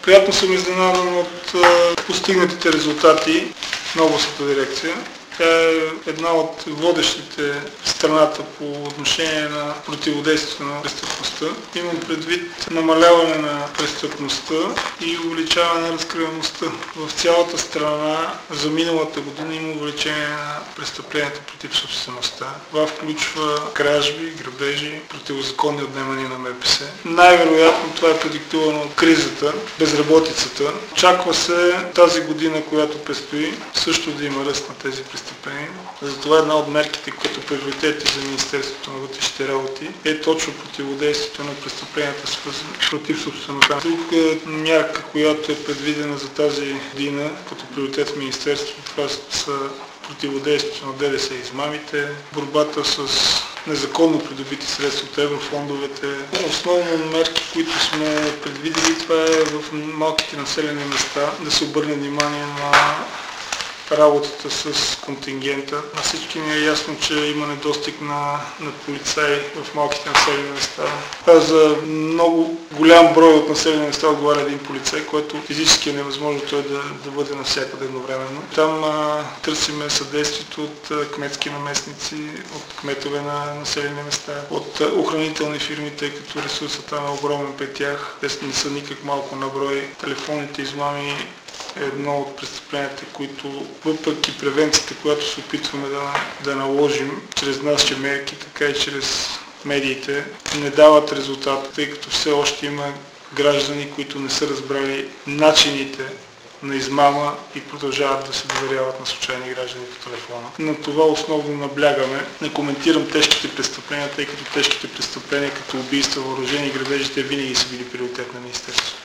Приятно съм изненадан от постигнатите резултати на областната дирекция. Тя е една от водещите в страната по отношение на противодействието на престъпността. Имам предвид намаляване на престъпността и увеличаване на разкриваемостта. В цялата страна за миналата година има увеличение на престъпленията против собствеността. Това включва кражби, грабежи, противозаконни отнемания на МПС. Най-вероятно това е продиктувано от кризата, безработицата. Очаква се тази година, която предстои, също да има ръст на тези престъпления. Затова една от мерките, като приоритети за Министерството на вътрешните работи е точно противодействието на престъпленията против собствеността. Тук е мярка, която е предвидена за тази година като приоритет в Министерството. Това са противодействието на ДДС измамите, борбата с незаконно придобити средства от еврофондовете. Основно мерки, които сме предвидели, това е в малките населени места да се обърне внимание на работата с контингента. На всички ни е ясно, че има недостиг на полицаи в малките населени места. За много голям брой от населени места отговаря един полицай, който физически е невъзможно той да бъде навсякъде едновременно. Там търсиме съдействието от кметски наместници, от кметове на населени места, от охранителни фирми, тъй като ресурсът е огромен при тях. Те не са никак малко на брой. Телефонните измами е едно от престъпленията, които въпреки превенцията, която се опитваме да наложим чрез нашите мерки, така и чрез медиите, не дават резултат, тъй като все още има граждани, които не са разбрали начините на измама и продължават да се доверяват на случайни граждани по телефона. На това основно наблягаме. Не коментирам тежките престъпления, тъй като тежките престъпления като убийства, въоръжени грабежи, те винаги са били приоритет на Министерството.